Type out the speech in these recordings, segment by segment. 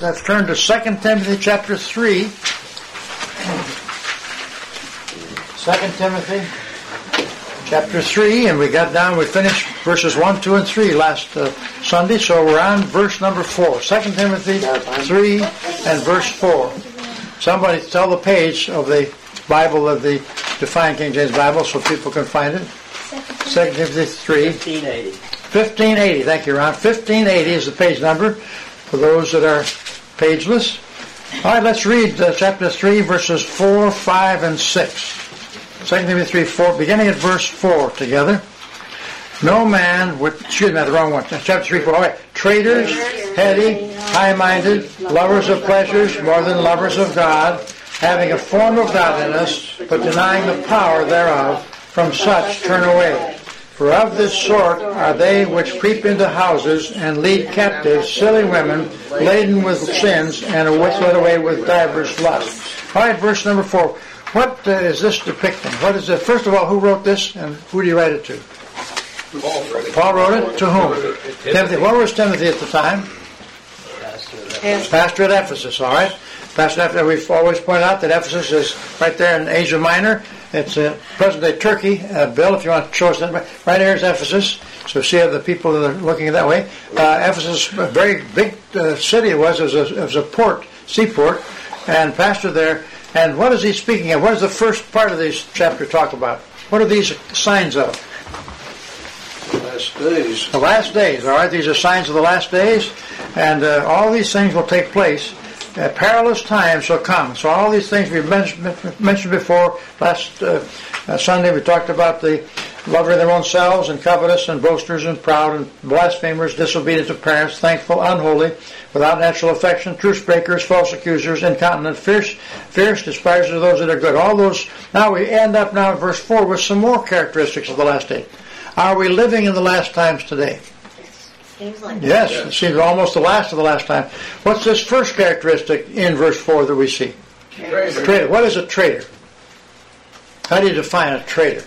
let's turn to 2 Timothy chapter 3. 2 Timothy chapter 3, and we finished verses 1, 2, and 3 last Sunday, so we're on verse number 4. 2 Timothy 3 and verse 4. Somebody tell the page of the Bible, of the Defined King James Bible, so people can find it. 2 Timothy 3. 1580. 1580, thank you, Ron. 1580 is the page number for those that are pageless. All right, let's read chapter 3, verses 4, 5, and 6. 2 Timothy 3, 4, beginning at verse 4 together. No man with, the wrong one. Chapter 3, 4. All right. Traitors, heady, high-minded, lovers of pleasures more than lovers of God, having a form of godliness, but denying the power thereof, from such turn away. For of this sort are they which creep into houses and lead captive silly women laden with sins and led away with divers lusts. All right, verse number 4. What is this depicting? What is it? First of all, who wrote this, and who did he write it to? Paul wrote it. To whom? Timothy. What was Timothy at the time? Pastor at Ephesus. All right. Pastor at Ephesus. We've always pointed out that Ephesus is right there in Asia Minor. It's present-day Turkey. Bill, if you want to show us that. Right here is Ephesus. So see the people that are looking that way. Ephesus, a very big city it was. It was a port, seaport, and pastor there. And what is he speaking of? What does the first part of this chapter talk about? What are these signs of? The last days. The last days, all right? These are signs of the last days. And all these things will take place. Perilous times shall come. So all these things we've mentioned before. Last Sunday we talked about the lover of their own selves and covetous and boasters and proud and blasphemers, disobedient to parents, thankful, unholy, without natural affection, truce breakers, false accusers, incontinent, fierce, despisers of those that are good. All those. Now we end up now in verse 4 with some more characteristics of the last day. Are we living in the last times today? Seems like yes, it seems almost the last of the last time. What's this first characteristic in verse 4 that we see? Traitor. What is a traitor? How do you define a traitor?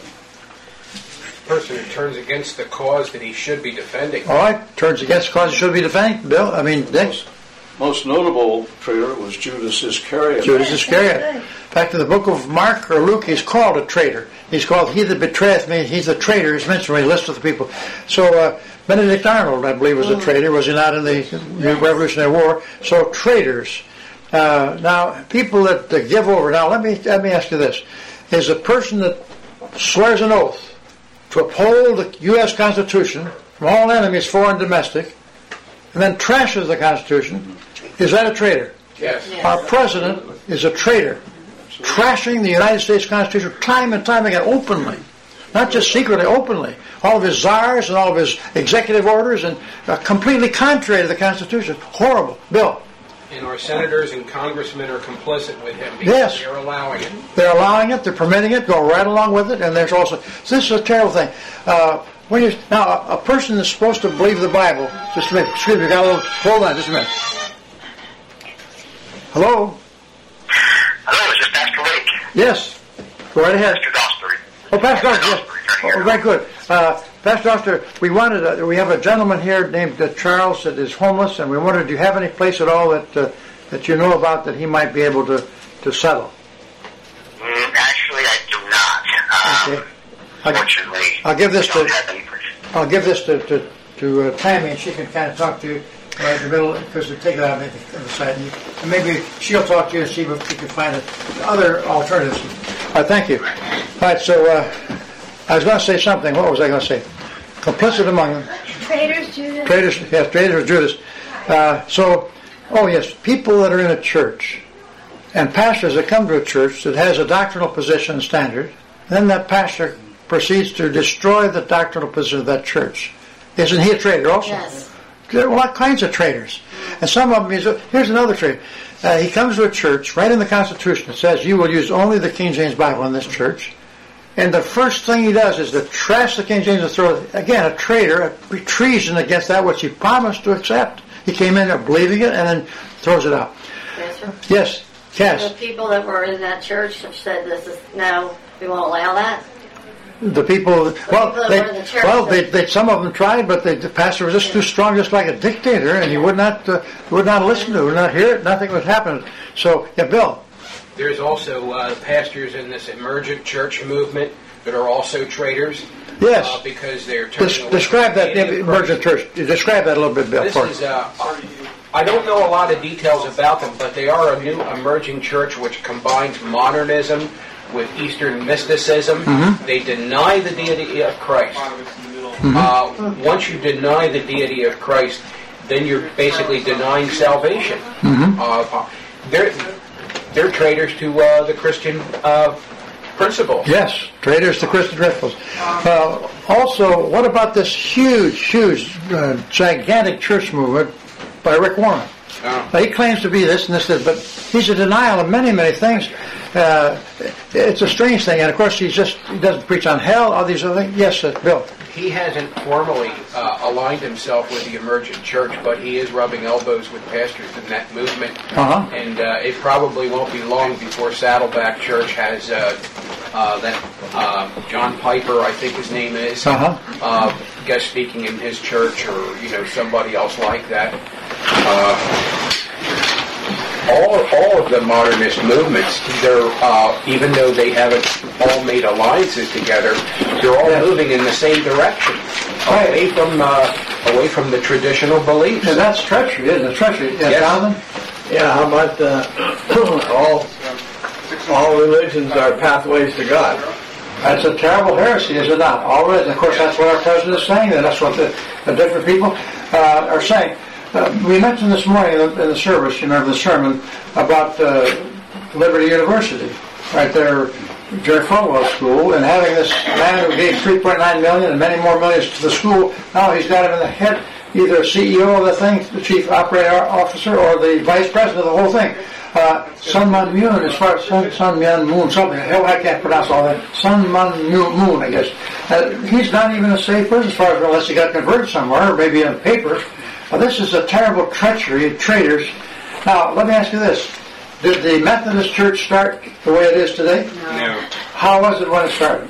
Person who turns against the cause that he should be defending. All right, turns against the cause he should be defending. Bill, Dick? Most notable traitor was Judas Iscariot. Judas Iscariot. In fact, in the book of Mark or Luke, he's called a traitor. He's called, he that betrayeth me, he's a traitor. He's mentioned when he lists the people. So, Benedict Arnold, I believe, was a traitor. Was he not in the Revolutionary War? So, traitors. Now, people that give over. Now, let me ask you this. Is a person that swears an oath to uphold the U.S. Constitution from all enemies, foreign and domestic, and then trashes the Constitution, is that a traitor? Yes. Our president is a traitor, trashing the United States Constitution time and time again, openly. Not just secretly, openly. All of his czars and all of his executive orders, and completely contrary to the Constitution. Horrible. Bill? And our senators and congressmen are complicit with him because yes. They're allowing it. They're allowing it, they're permitting it, go right along with it, and there's also... So this is a terrible thing. Now, a person is supposed to believe the Bible. Just a minute. Excuse me, got a little... Hold on, just a minute. Hello? Hello, is this Pastor Lake? Yes. Go right ahead. Mr. Doster. Oh, Pastor Doster, yes. Oh, very good. Pastor Doster, we have a gentleman here named Charles that is homeless, and we wondered, do you have any place at all that you know about that he might be able to settle? Actually, I do not. Okay. Fortunately, I'll give this to to Tammy, and she can kind of talk to you right in the middle, because we take it out on the side, and maybe she'll talk to you and see if she can find other alternatives. All right, thank you. All right, so I was going to say something. What was I going to say? Complicit among them. Traitors, Judas. Traitors, Judas. Yes, people that are in a church, and pastors that come to a church that has a doctrinal position and standard, then that pastor proceeds to destroy the doctrinal position of that church. Isn't he a traitor also? Yes. There are all kinds of traitors. And some of them, here's another traitor. He comes to a church, right in the Constitution, it says you will use only the King James Bible in this church. And the first thing he does is to trash the King James and throw, again, a traitor, a treason against that which he promised to accept. He came in there believing it and then throws it out. Yes, Cass. The people that were in that church have said this is, no, we won't allow that. The people, well, that were in the church. they some of them tried, but the pastor was just too strong, just like a dictator, and he would not listen to it, would not hear it, nothing would happen. So, yeah, Bill. There's also pastors in this emergent church movement that are also traitors. Yes. Because they're turning away Describe from that the deity of emergent Christ. church. Describe that a little bit, Bill. This for is, us. I don't know a lot of details about them, but they are a new emerging church which combines modernism with Eastern mysticism. Mm-hmm. They deny the deity of Christ. Mm-hmm. Once you deny the deity of Christ, then you're basically denying salvation. Mm-hmm. They're traitors to the Christian principles. Yes, traitors to Christian principles. Also, what about this huge, gigantic church movement by Rick Warren? Now, he claims to be this and this, but he's a denial of many, many things. It's a strange thing, and of course he doesn't preach on hell, all these other things. Yes, Bill. He hasn't formally aligned himself with the emergent church, but he is rubbing elbows with pastors in that movement. And it probably won't be long before Saddleback Church has that John Piper, I think his name is, guest speaking in his church, or somebody else like that. All of the modernist movements, they're even though they haven't all made alliances together, they're all moving in the same direction, away from the traditional beliefs. And that's treachery, isn't it? Treachery. Yes. Jonathan? Yeah, how about all religions are pathways to God? That's a terrible heresy, is it not? All religion. Of course, that's what our president is saying, and that's what the different people are saying. We mentioned this morning in the service, you remember the sermon, about Liberty University, right there, Jerry Falwell's school, and having this man who gave $3.9 million and many more millions to the school. Now he's got him in the head, either CEO of the thing, the chief operating officer, or the vice president of the whole thing. Sun Mun Moon, as far as Sun Mun Moon, something, hell, I can't pronounce all that. Sun Mun Moon, I guess. He's not even a safe person, as far as unless he got converted somewhere, or maybe in the paper. This is a terrible treachery of traitors. Now, let me ask you this. Did the Methodist Church start the way it is today? No. How was it when it started?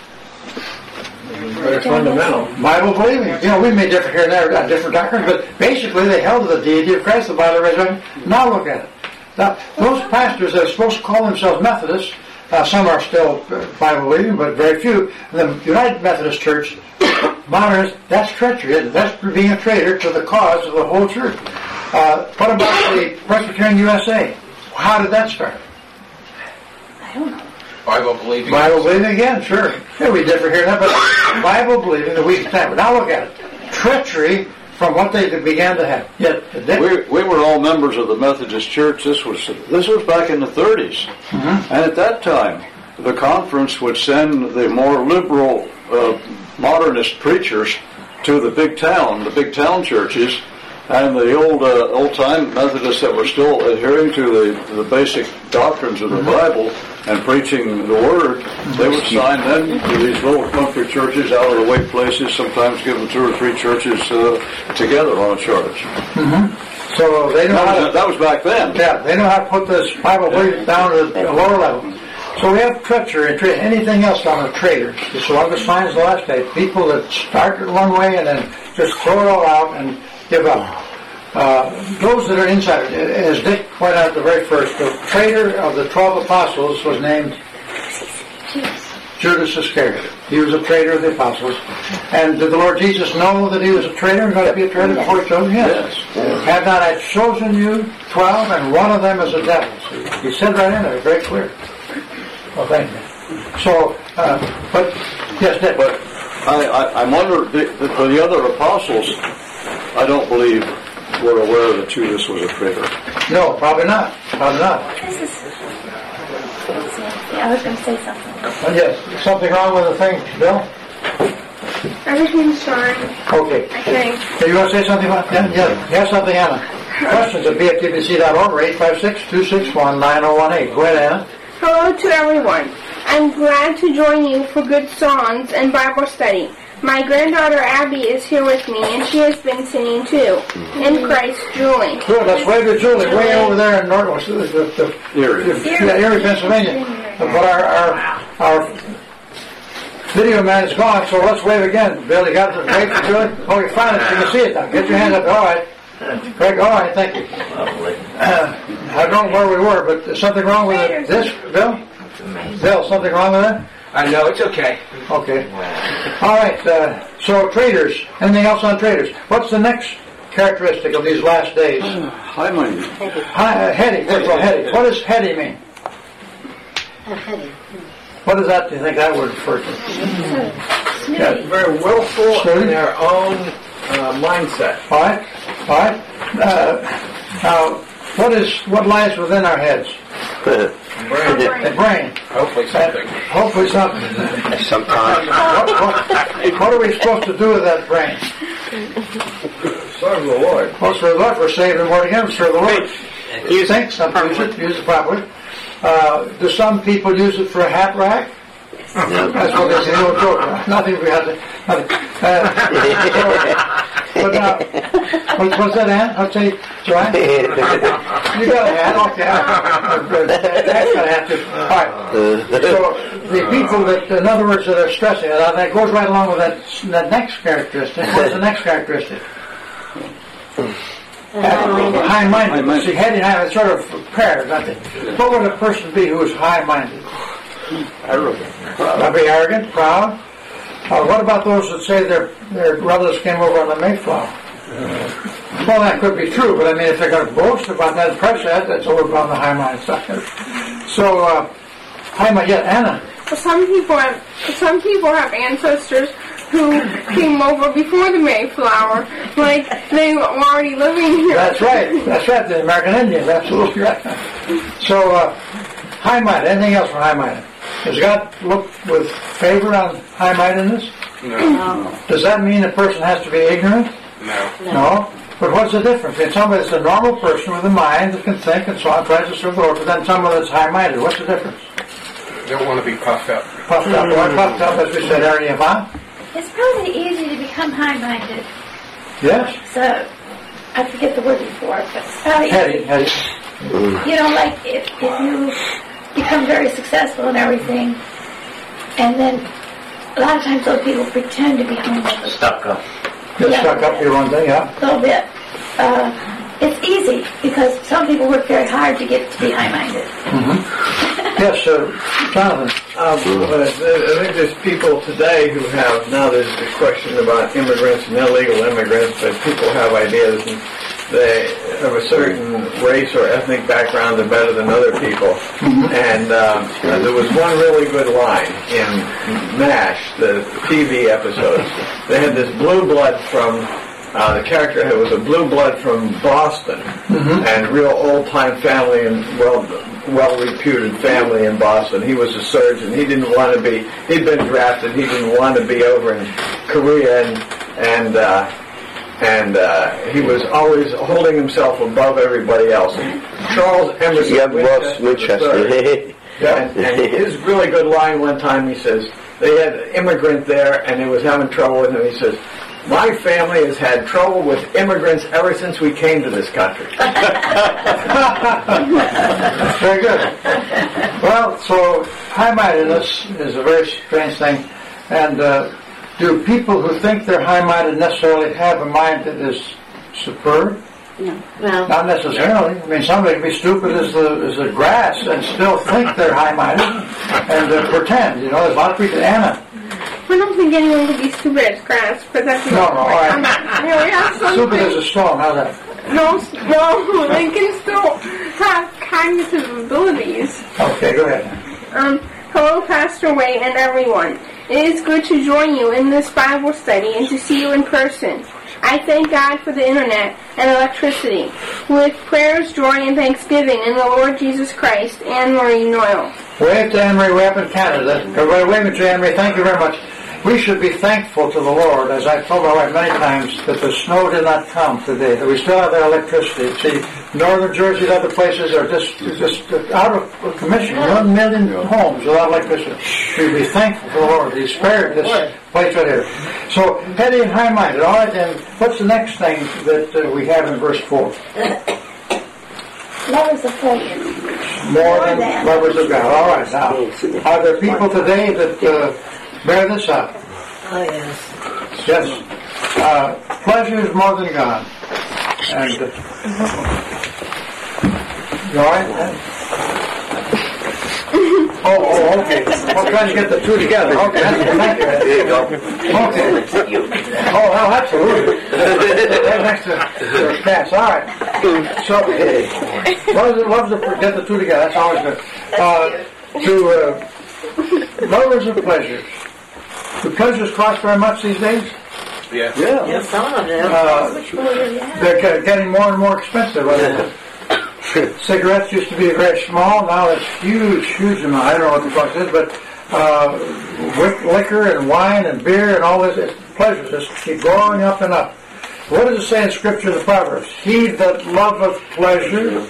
Very fundamental. Bible believing. We may differ here and there, different doctrines, but basically they held to the deity of Christ, the Bible resurrection. Now look at it. Now, those pastors that are supposed to call themselves Methodists, some are still Bible believing, but very few. The United Methodist Church, modernists, that's treachery. That's being a traitor to the cause of the whole church. What about the Presbyterian USA? How did that start? I don't know. Bible believing. Bible believing again, sure. Yeah, we differ here and there, but Bible believing that we stand. Now look at it. Treachery from what they began to have. Yet, we were all members of the Methodist Church. This was back in the 30s. Mm-hmm. And at that time, the conference would send the more liberal modernist preachers to the big town churches, and the old-time Methodists that were still adhering to the basic doctrines of the Bible and preaching the Word, they would sign then to these little country churches, out-of-the-way places, sometimes give them 2 or 3 churches together on a charge. Mm-hmm. So they know that was back then. Yeah, they know how to put this Bible belief down to a lower level. So we have treachery and anything else on the traitors. So I'm just fine as the last day. People that start it one way and then just throw it all out and give up. Those that are inside, as Dick pointed out at the very first, the traitor of the 12 apostles was named Judas Iscariot. He was a traitor of the apostles. And did the Lord Jesus know that he was a traitor and going to be a traitor before he chose him? Yes. Have not I chosen you 12, and one of them is a devil? He said right in there, very clear. Well, thank you. So, but, yes, Dick. But I wonder, for the other apostles, I don't believe were aware that Judas was a traitor. No, probably not. Probably not. I was going to say something. Yes, something wrong with the thing, Bill? Everything's fine. Okay. I think. Hey, you want to say something about that? Yeah. You have something, Anna? Questions at bftbc.org or 856-261-9018. Go ahead, Anna. Hello to everyone. I'm glad to join you for good songs and Bible study. My granddaughter Abby is here with me, and she has been singing too. In Christ, Julie. Good, let's wave to Julie, way over there in Erie, Pennsylvania. But our Video man is gone, so let's wave again. Bill, you got to wave to it? Oh, you found it. You can see it now. Get your hand up. All right. Greg, all right, thank you. I don't know where we were, but is something wrong with this, Bill? Bill, something wrong with that? No, it's okay. Okay. All right, so traders. Anything else on traders? What's the next characteristic of these last days? High-minded. Heady. First of all, heady. What does heady mean? What does that, do you think that word refer to? Yeah, very willful in their own mindset. All right. Now, what lies within our heads? The brain. Hopefully something. Hopefully something. Sometimes. What are we supposed to do with that brain? Serve the Lord. Well, serve the Lord. We're saved and born again. Serve the Lord. You think some use it properly. Do some people use it for a hat rack? That's what they say. No joke. Nothing we have to. But now, what's that, Ann? I'll say, Joanne? You got a hat? Okay. That's got a hat too. All right. So the people that, in other words, that are stressing it, that goes right along with that next characteristic. What's the next characteristic? High-minded. See, heady and high, it's sort of pairs, I think. What would a person be who is high-minded? Arrogant. Be arrogant, proud. What about those that say their relatives came over on the Mayflower? Well, that could be true, but I mean, if they're going to boast about that and press that, that's over on the high-minded side. So, high-minded, yeah, Anna. Well, some people have ancestors who came over before the Mayflower, like they were already living here. That's right, the American Indians, absolutely right. So, high-minded, anything else for high-minded? Does God look with favor on high-mindedness? No. Does that mean a person has to be ignorant? No. But what's the difference? In somebody that's a normal person with a mind that can think and so on, tries to serve the Lord, but then someone that's high-minded, what's the difference? You don't want to be puffed up. Puffed up. Why puffed up, as we said, Aaron Yvonne? It's probably easy to become high-minded. Yes? So, I forget the word before, but it's probably Heady. You know, like if you become very successful and everything, and then a lot of times those people pretend to be high-minded. Stuck up. Get stuck up here one day, yeah? A little bit. It's easy because some people work very hard to get to be high-minded. Yes, Jonathan. I think there's people today who have, now there's a question about immigrants and illegal immigrants, but people have ideas and they have a certain race or ethnic background, they're better than other people. And there was one really good line in MASH, the TV episodes. They had this blue blood from, the character was a blue blood from Boston, and real old-time family and well-reputed family in Boston. He was a surgeon. He didn't want to be, he'd been drafted, he didn't want to be over in Korea, and he was always holding himself above everybody else. Charles Emerson Winchester. And his really good line one time, he says, they had an immigrant there and he was having trouble with him. He says, my family has had trouble with immigrants ever since we came to this country. Very good. Well, so high-mindedness is a very strange thing. And do people who think they're high-minded necessarily have a mind that is superb? No. Well, not necessarily. I mean, somebody can be stupid as the grass and still think they're high-minded and pretend. You know, there's a lot of people. Anna. I don't think anyone could be stupid as grass, but that's No, all right. I'm not really Stupid as a stone. How's that? No, they can still have cognitive abilities. Okay, go ahead. Hello, Pastor Way and everyone. It is good to join you in this Bible study and to see you in person. I thank God for the internet and electricity. With prayers, joy, and thanksgiving in the Lord Jesus Christ, Anne-Marie Noyle. Wave to Anne-Marie way up in Canada. Everybody wave to Anne-Marie. Thank you very much. We should be thankful to the Lord, as I've told my wife many times, that the snow did not come today, that we still have that electricity. See, northern Jersey and other places are just out of commission. 1 million homes without electricity. We should be thankful to the Lord. He spared this place right here. So, heady and high-minded. All right, then, what's the next thing that we have in verse 4? lovers of pleasure. More than lovers of God. All right, now, are there people today that Bear this out. Oh, yes. Yes. Pleasure is more than God. And, you all right? Oh, okay. I'm trying to get the two together. Okay, thank you. There you go. Okay. Oh, well, absolutely. Right next to the cats. All right. So, love to get the two together. That's always good. Lovers of pleasures. Do pleasures cost very much these days? Yeah. Yes, some of them. They're getting more and more expensive. Cigarettes used to be very small. Now it's huge amount. I don't know what the cost is, but liquor and wine and beer and all this pleasures just keep going up and up. What does it say in Scripture, the Proverbs? He that loveth pleasure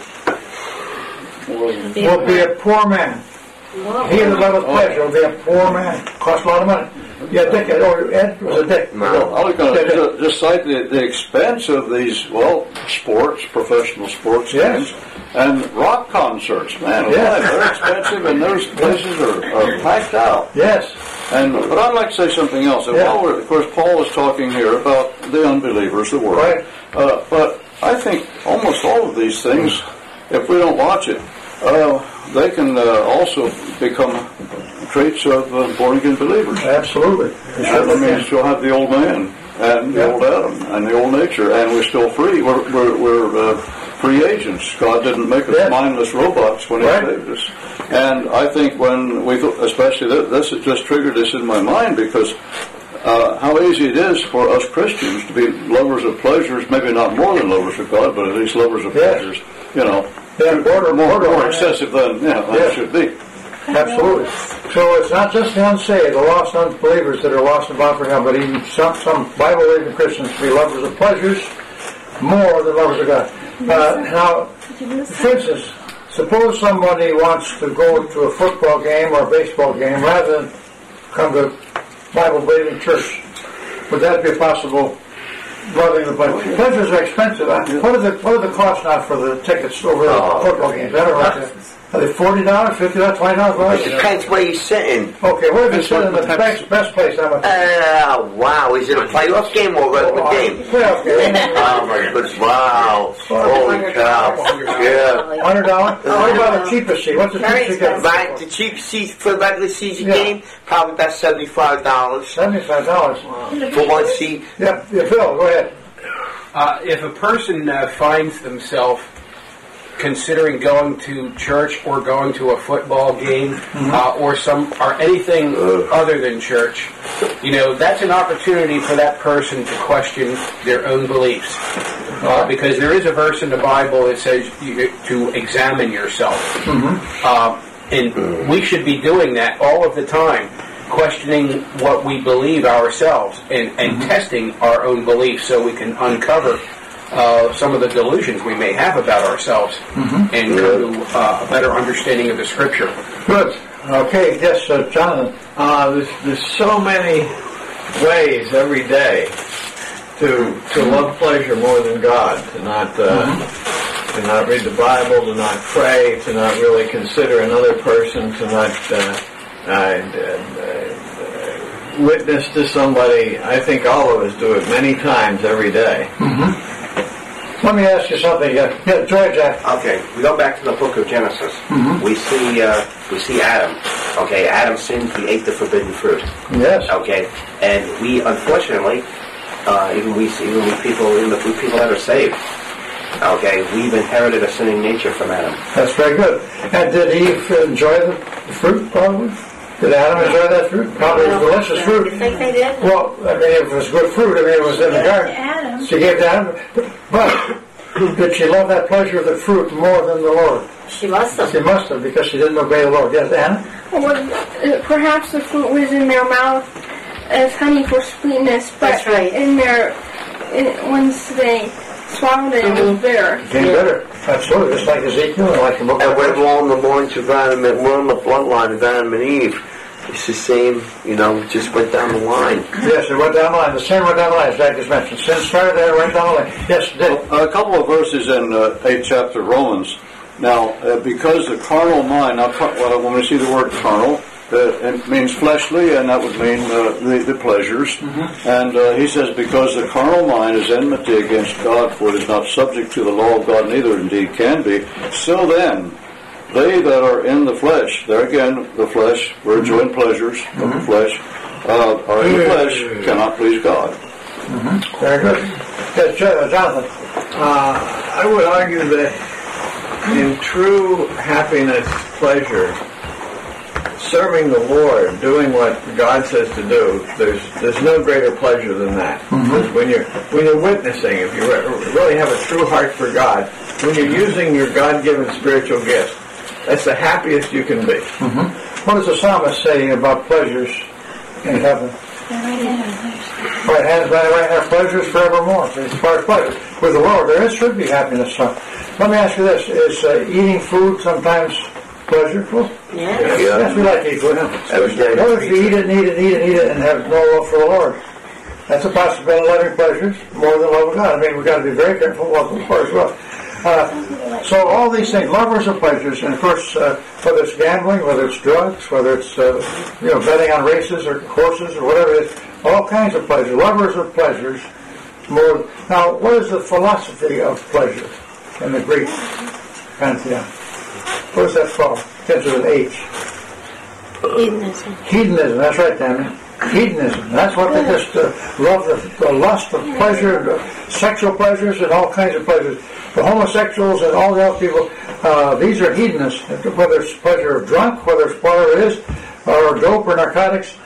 will be a poor man. He that loveth pleasure will be a poor man. Costs a lot of money. Yeah, Dick, or Ed was a Dick. No, I was going to just cite the expense of these, sports, professional sports games, and rock concerts. Man, they're expensive, and those places are packed out. Yes. But I'd like to say something else. And of course, Paul is talking here about the unbelievers, the world. Right. But I think almost all of these things, if we don't watch it, they can also become traits of born-again believers. Absolutely. That means you'll have the old man and the old Adam and the old nature, and we're still free. We're free agents. God didn't make us mindless robots when He saved us. And I think when we, especially this has just triggered this in my mind, because how easy it is for us Christians to be lovers of pleasures, maybe not more than lovers of God, but at least lovers of pleasures, more excessive than it should be. Absolutely. So it's not just the unsaved, the lost unbelievers that are lost and bound for hell, but even some Bible-believing Christians to be lovers of pleasures more than lovers of God. Now, for instance, suppose somebody wants to go to a football game or a baseball game rather than come to Bible-believing church. Would that be possible? Loving the pleasures. Pleasures are expensive. What are the costs now for the tickets over the football games? I don't know. Are they $40, $50, $20? It depends where you're sitting. Okay, where if you sit in the best place? How much? Wow, is it a playoff game or a regular game? Playoff game. Oh my goodness, wow. Holy cow. Yeah. $100? What about the cheapest seat? What's the cheapest seat? Right, the cheapest seat for a regular season game, probably about $75. $75? For one seat. Yeah, Phil, go ahead. If a person finds themselves considering going to church or going to a football game or anything other than church, that's an opportunity for that person to question their own beliefs. Because there is a verse in the Bible that says to examine yourself. And we should be doing that all of the time, questioning what we believe ourselves and testing our own beliefs so we can uncover some of the delusions we may have about ourselves and come to a better understanding of the Scripture. Good. Okay, yes, Jonathan. There's so many ways every day to love pleasure more than God, to not read the Bible, to not pray, to not really consider another person, to not witness to somebody. I think all of us do it many times every day. Let me ask you something. George. Okay, we go back to the book of Genesis. We see Adam. Okay, Adam sinned. He ate the forbidden fruit. Yes. Okay, and we unfortunately, even people that are saved. Okay, we've inherited a sinning nature from Adam. That's very good. And did Eve enjoy the fruit? Probably. Did Adam enjoy that fruit? Probably delicious fruit. I think they did. Well, I mean, if it was good fruit, it was in the garden. She gave to Adam. But did she love that pleasure of the fruit more than the Lord? She must have. She must have, because she didn't obey the Lord. Yes, Anna? Well, perhaps the fruit was in their mouth as honey for sweetness, but that's right. Once they swallowed it, it was bitter. It became bitter. Absolutely, just like Ezekiel and like the book. And went along the lines of Adam, we're on the bloodline of Adam and Eve. It's the same, just went down the line. Yes, it went down the line. The sin went down the line, as Jack just mentioned. Sin started there, went down the line. Yes, it did. A couple of verses in 8th chapter Romans. Now, because the carnal mind, when we see the word carnal, it means fleshly, and that would mean the pleasures. And he says, because the carnal mind is enmity against God, for it is not subject to the law of God, neither indeed can be. So then, they that are in the flesh, there again, the flesh, we're enjoying pleasures of the flesh, are in the flesh, cannot please God. Very good. Yes, Jonathan. I would argue that in true happiness, pleasure, serving the Lord, doing what God says to do, there's no greater pleasure than that. Because when you're witnessing, if you really have a true heart for God, when you're using your God-given spiritual gifts, that's the happiest you can be. What does the psalmist say about pleasures in heaven? Right hand our pleasures forevermore. As far as pleasure with the Lord, there should be happiness. Let me ask you this: is eating food sometimes pleasurable? Yes, we like to eat food. What if you eat it and have no love for the Lord? That's a possibility of loving pleasures more than love of God. I mean, we've got to be very careful what the Lord as well. So all these things, lovers of pleasures, and of course, whether it's gambling, whether it's drugs, whether it's betting on races or horses or whatever it is, all kinds of pleasures, lovers of pleasures. More. Now, what is the philosophy of pleasure in the Greek pantheon? What is that called? Begins with an H. Hedonism. Hedonism. That's right, Tammy. Hedonism. That's what they just love, the lust of pleasure, sexual pleasures, and all kinds of pleasures. The homosexuals and all the other people, these are hedonists. Whether it's pleasure of drunk, whether it's whatever it is, or dope or narcotics.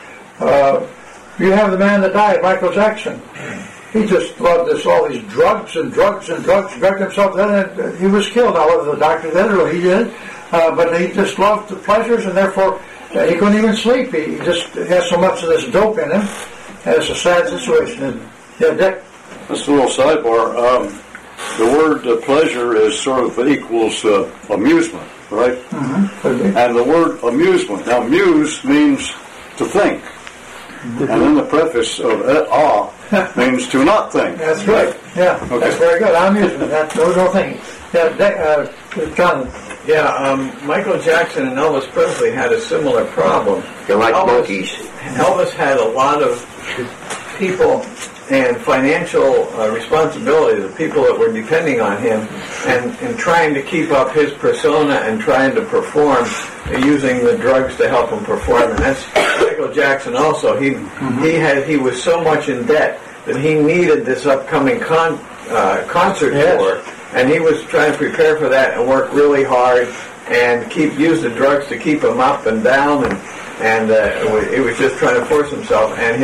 You have the man that died, Michael Jackson. He just loved all these drugged himself to death, and he was killed. Now, whether the doctor did or he did, but he just loved the pleasures, and therefore he couldn't even sleep. He just has so much of this dope in him, and it's a sad situation. Yeah, Dick? Just a little sidebar. The word pleasure is sort of equals amusement, right? And the word amusement. Now, muse means to think. And then the preface of means to not think. That's right. Yeah, okay. That's very good. Amusement. That's no thinking. Yeah, John. Yeah, Michael Jackson and Elvis Presley had a similar problem. They're like monkeys. Elvis had a lot of people and financial responsibility, the people that were depending on him, and trying to keep up his persona and trying to perform using the drugs to help him perform. And that's Michael Jackson also. He was so much in debt that he needed this upcoming concert tour, and he was trying to prepare for that and work really hard and use the drugs to keep him up and down, and he was just trying to force himself. And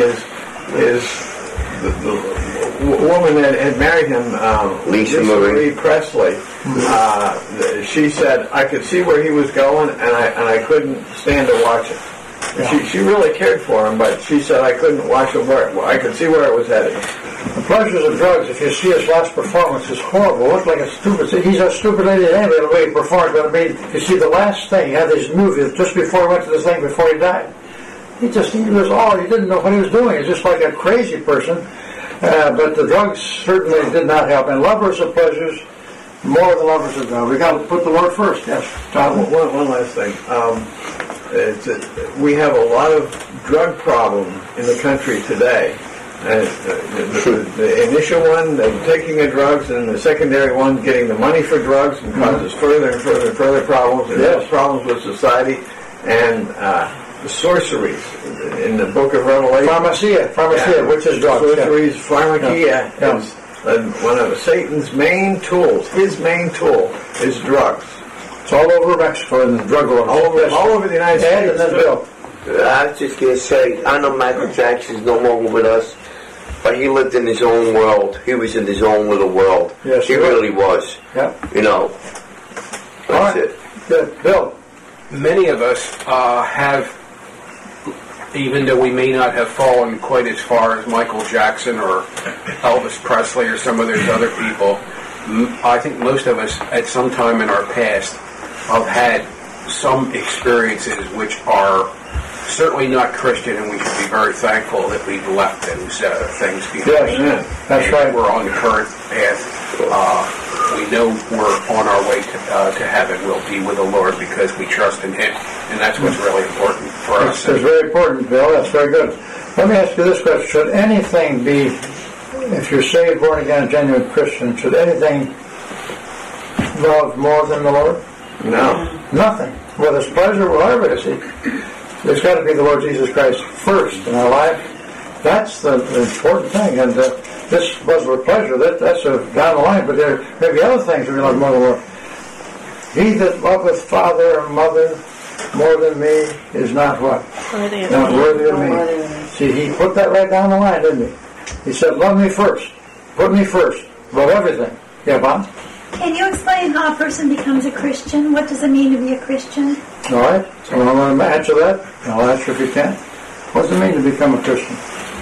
the woman that had married him, Lisa Marie Presley, she said, I could see where he was going, and I couldn't stand to watch it. Yeah. She really cared for him, but she said, I couldn't watch him I could see where it was headed. The pleasures of drugs, if you see his last performance, is horrible. It looked like a stupid... He's a stupid idiot anyway, the way he performed, but I mean, you see the last thing, he had these movies just before he went to this thing, before he died. He didn't know what he was doing. He was just like a crazy person. But the drugs certainly did not help. And lovers of pleasures, more than lovers of God. We got to put the Lord first. Yes, Tom. One last thing. We have a lot of drug problem in the country today. The initial one, taking the drugs, and the secondary one, getting the money for drugs, and causes further and further and further problems. And has problems with society. And the sorceries in the book of Revelation. Pharmacia, which is drugs. Sorceries, pharmakia is one of Satan's main tools. His main tool is drugs. It's all over Mexico and the drug lords. All over the United States. And Bill. I was just going to say, I know Michael Jackson's no longer with us, but he lived in his own world. He was in his own little world. Yes, he really was. Yeah. That's it. Good. Bill. Many of us have, even though we may not have fallen quite as far as Michael Jackson or Elvis Presley or some of those other people, I think most of us at some time in our past have had some experiences which are certainly not Christian, and we should be very thankful that we've left those things behind. Yes, that's right. We're on the current path. We know we're on our way to heaven. We'll be with the Lord because we trust in Him, and that's what's really important. for us. It's very important, Bill. That's very good. Let me ask you this question. Should anything be, if you're saved, born again, a genuine Christian, should anything love more than the Lord? No. Nothing. Whether it's pleasure, whatever it is, there's got to be the Lord Jesus Christ first in our life. That's the important thing. And this was with pleasure. That's down the line. But there may be other things we love more than the Lord. He that loveth father or mother more than me is not what? Not worthy of me. See, he put that right down the line, didn't he? He said, love me first. Put me first. Above everything. Yeah, Bob? Can you explain how a person becomes a Christian? What does it mean to be a Christian? All right. So I'm going to answer that. I'll answer if you can. What does it mean to become a Christian?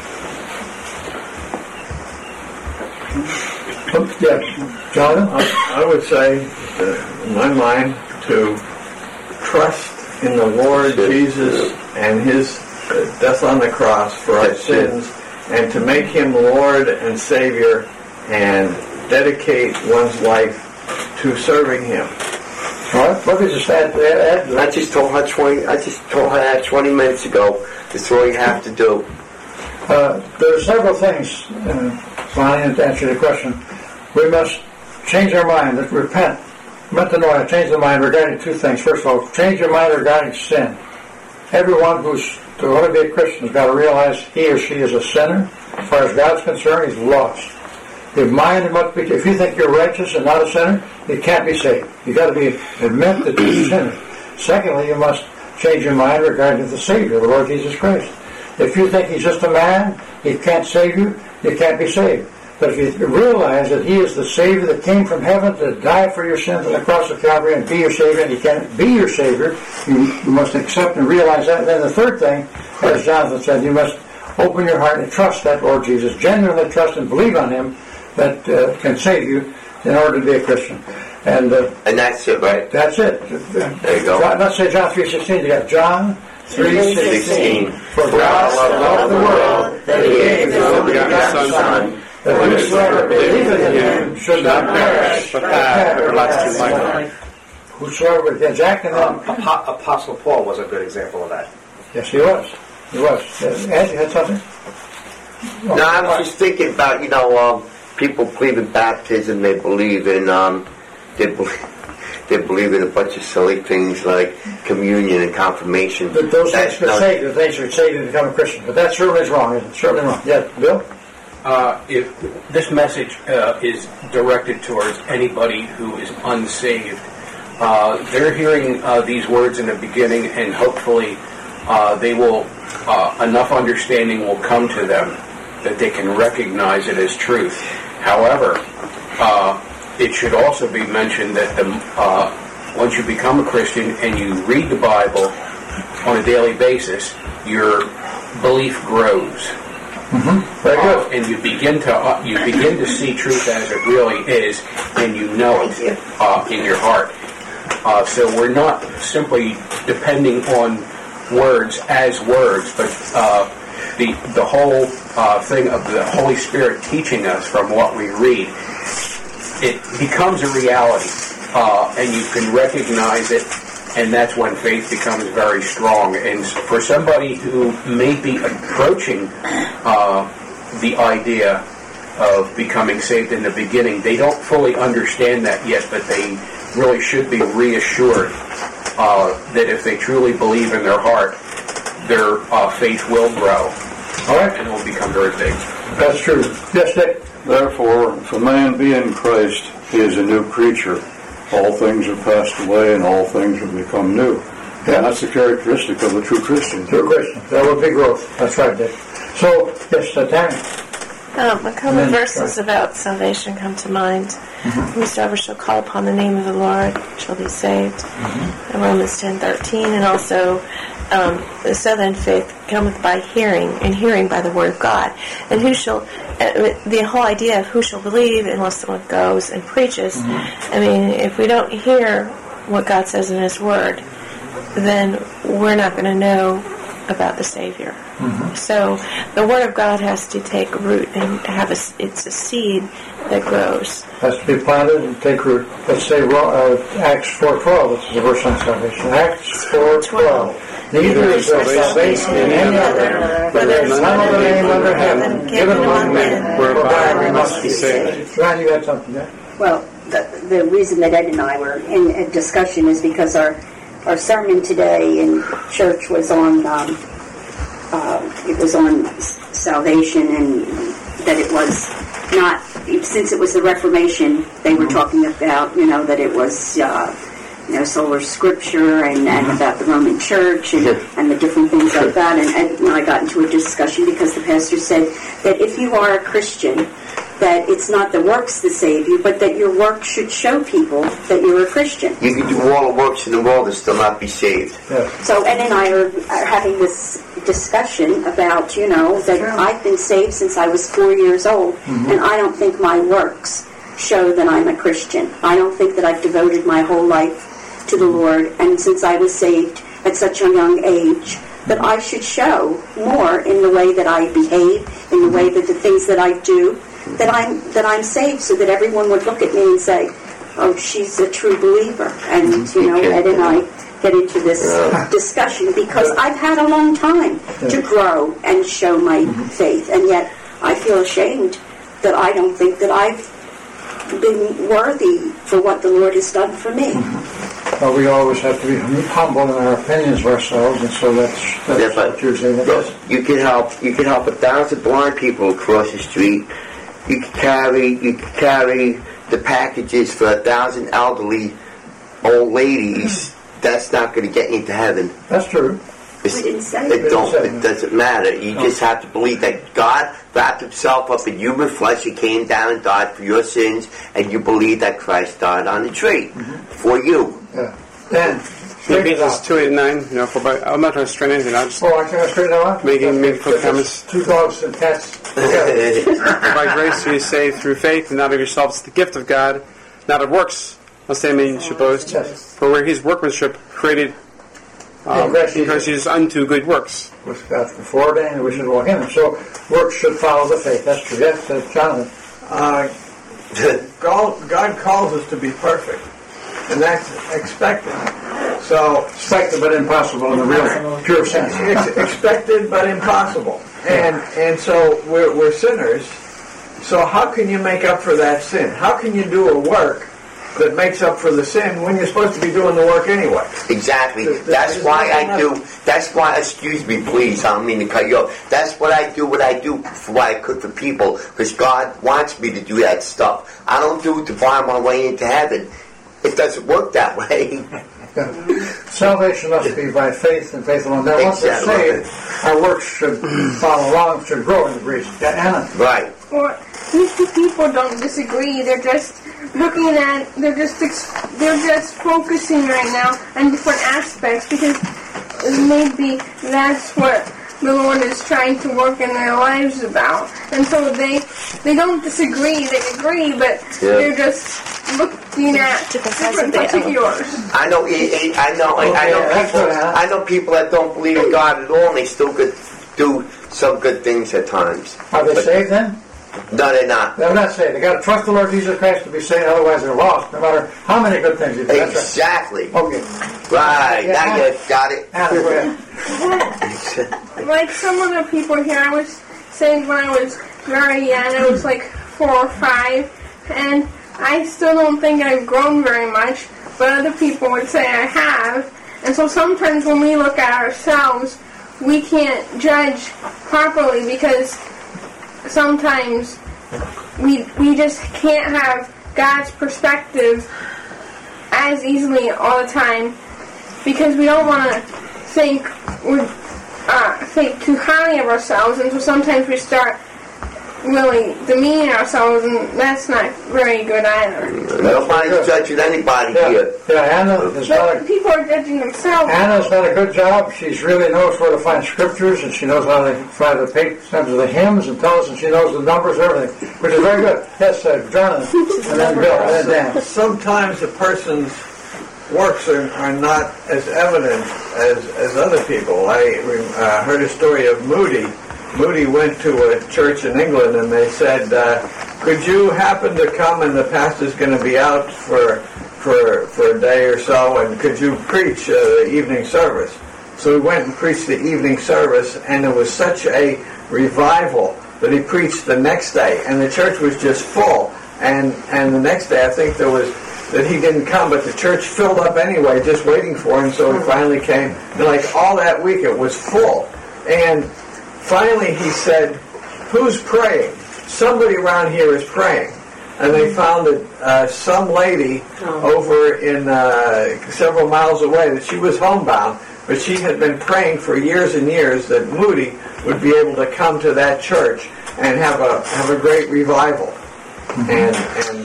Yeah, Jonathan? I would say, in my mind, to trust in the Lord Jesus and His death on the cross for our sins, and to make Him Lord and Savior, and dedicate one's life to serving Him. All right. Let me just add. I just told her 20 minutes ago. That's all you have to do. There are several things, Bonnie, to answer the question. We must change our mind, repent. Metanoia, change the mind regarding two things. First of all, change your mind regarding sin. Everyone who's going to be a Christian has got to realize he or she is a sinner. As far as God's concerned, he's lost. Your mind must be. If you think you're righteous and not a sinner, you can't be saved. You've got to admit that you're a sinner. Secondly, you must change your mind regarding the Savior, the Lord Jesus Christ. If you think He's just a man, He can't save you, you can't be saved. But if you realize that He is the Savior that came from heaven to die for your sins on the cross of Calvary and be your Savior, and He can't be your Savior, you must accept and realize that. And then the third thing, as Jonathan said, you must open your heart and trust that Lord Jesus, genuinely trust and believe on Him that can save you in order to be a Christian. And that's it, right? That's it. There you go. Let's say John 3:16. You got John 3:16. For God loved the world that He gave His only begotten Son, that whosoever believeth in Him should not perish, but have everlasting life. Whosoever, yeah, Jack, and then Apostle Paul was a good example of that. Yes, he was. He was. Ed, you had something? No, I was just thinking about, people believe in baptism. They believe in they believe in a bunch of silly things like communion and confirmation. But those things could save you. Things would save you to become a Christian. But that certainly is wrong. Isn't it? Certainly wrong. Yeah, Bill? If this message is directed towards anybody who is unsaved, they're hearing these words in the beginning, and hopefully they will enough understanding will come to them that they can recognize it as truth. However, it should also be mentioned that once you become a Christian and you read the Bible on a daily basis, your belief grows. Mm-hmm. Very good. And you begin to see truth as it really is, and you know it in your heart. So we're not simply depending on words as words, but the whole thing of the Holy Spirit teaching us from what we read, it becomes a reality, and you can recognize it, and that's when faith becomes very strong. And for somebody who may be approaching the idea of becoming saved in the beginning, they don't fully understand that yet, but they really should be reassured that if they truly believe in their heart, their faith will grow. All right. And it will become very big. That's true. Yes, Dick? Therefore, if a man be in Christ, he is a new creature. All things are passed away, and all things have become new. Yeah. And that's the characteristic of a true Christian. True Christian. That would be growth. That's right, Dick. So, yes, Tammy. A couple of verses about salvation come to mind. Mm-hmm. Whosoever shall call upon the name of the Lord shall be saved. Mm-hmm. Romans 10:13, and also, so then faith cometh by hearing, and hearing by the word of God. And who shall, the whole idea of who shall believe unless someone goes and preaches. Mm-hmm. I mean, if we don't hear what God says in His Word, then we're not going to know about the Savior. So the Word of God has to take root and it's a seed that grows. Has to be planted and take root. Let's say Acts 4:12. This is a verse on salvation. Acts 4:12. Neither is there salvation in any other, for there is none other name under heaven given among men whereby we must be saved. Ryan, you had something there? Well, the reason that Ed and I were in a discussion is because our sermon today in church was on salvation, and that it was not, since it was the Reformation, they were talking about, that it was sola scripture and about the Roman Church and the different things like that. And Ed and I got into a discussion because the pastor said that if you are a Christian, that it's not the works that save you, but that your work should show people that you're a Christian. You can do all the works in the world and still not be saved. Yeah. So Ed and I are having this discussion about, that I've been saved since I was 4 years old, and I don't think my works show that I'm a Christian. I don't think that I've devoted my whole life to the Lord, and since I was saved at such a young age, that I should show more in the way that I behave, in the way that the things that I do, that I'm saved, so that everyone would look at me and say, "Oh, she's a true believer." And Ed and I get into this discussion because I've had a long time to grow and show my faith, and yet I feel ashamed that I don't think that I've been worthy for what the Lord has done for me. Well, we always have to be humble in our opinions of ourselves, and so that's what you're saying. You can help 1,000 blind people across the street. You can carry the packages for 1,000 elderly old ladies. That's not going to get you into heaven. That's true. We didn't say it doesn't matter. You just have to believe that God wrapped himself up in human flesh and came down and died for your sins, and you believe that Christ died on the tree for you. Yeah. Dan, Ephesians 2:8-9. I'm not trying to straighten anything. I'm just I can straighten it out. making quick comments. Two dogs and cats. By grace you are saved through faith, and not of yourselves. It's the gift of God, not of works, lest any man should boast. For we're his workmanship, created in Christ Jesus unto good works. Which God foreordained, we should walk in them. So works should follow the faith. That's true. Yes, Jonathan. God calls us to be perfect, and that's expected. So expected but impossible in the real pure sense. It's expected but impossible, and so we're sinners. So how can you make up for that sin? How can you do a work that makes up for the sin when you're supposed to be doing the work anyway? Exactly. That's why I do. That's why. Excuse me, please. I don't mean to cut you off. That's what I do. What I do for what I could for people, because God wants me to do that stuff. I don't do it to find my way into heaven. It doesn't work that way. Salvation must be by faith and faith alone. Now, once we're saved, our works should follow along, should grow in the grace. Anna. Right. Well, these two people don't disagree. They're just looking at. They're just focusing right now on different aspects, because maybe that's what the Lord is trying to work in their lives about. And so they don't disagree. They agree, but they're just looking at different particulars. I know people that don't believe in God at all, and they still could do some good things at times. Are they saved then? No, they're not. They're not saved. They got to trust the Lord Jesus Christ to be saved. Otherwise, they're lost. No matter how many good things you do. Exactly. Right. Okay. Right. Now you got it. Anna, go ahead. Like some of the people here, I was saying when I was very young, I was like 4 or 5, and I still don't think I've grown very much, but other people would say I have. And so sometimes when we look at ourselves, we can't judge properly, because sometimes we just can't have God's perspective as easily all the time, because we don't want to think too highly of ourselves, and so sometimes we start really demeaning ourselves, and that's not very good either. Nobody's judging anybody here. Yeah, Anna is people are judging themselves. Anna's done a good job. She really knows where to find scriptures, and she knows how to find the pages of the hymns and tell us, and she knows the numbers and everything, which is very good. Yes, Jonathan, and then Bill, and then Dan. Sometimes a person's works are not as evident as other people. I heard a story of Moody. Moody went to a church in England, and they said, could you happen to come, and the pastor's going to be out for a day or so, and could you preach the evening service? So he went and preached the evening service, and it was such a revival that he preached the next day, and the church was just full. And the next day, I think that he didn't come, but the church filled up anyway, just waiting for him, so he finally came. And like all that week, it was full. And finally he said, who's praying? Somebody around here is praying. And they found that some lady over in several miles away, that she was homebound, but she had been praying for years and years that Moody would be able to come to that church and have a great revival. And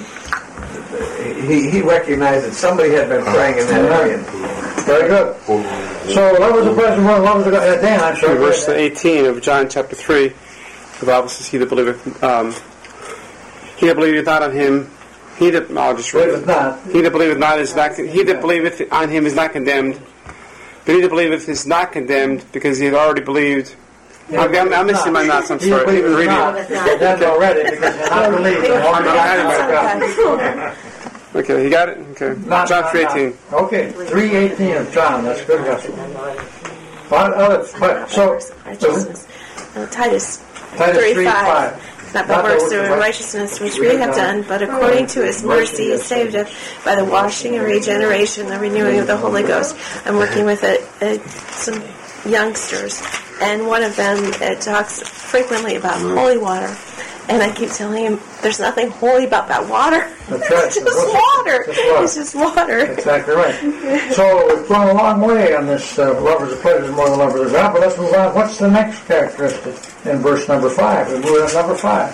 he recognized that somebody had been praying in that area. Very good. So, what was the present one? What was the Dan? I'm sorry. Verse 18 of John chapter 3, the Bible says, "He that believeth not on him, I'll just read it. He that believeth not is not. He that believeth on him is not condemned. But he that believeth is not condemned, because he had already believed." I'm missing my notes. I'm sorry. I didn't read it. That's already because you're not believing. Okay, you got it? Okay. John 3:18. Okay, 3:18 of John. That's good gospel. Titus 3:5. Not by works of righteousness which we have done, but according to His mercy He saved us by the washing and regeneration, the renewing of the Holy Ghost. I'm working with some youngsters, and one of them talks frequently about holy water. And I keep telling him, there's nothing holy about that water. That's right. It's just water. It's just water. Exactly right. So we've gone a long way on this lovers of pleasure more than lovers of God, but let's move on. What's the next characteristic in verse number 5? We move on to number 5.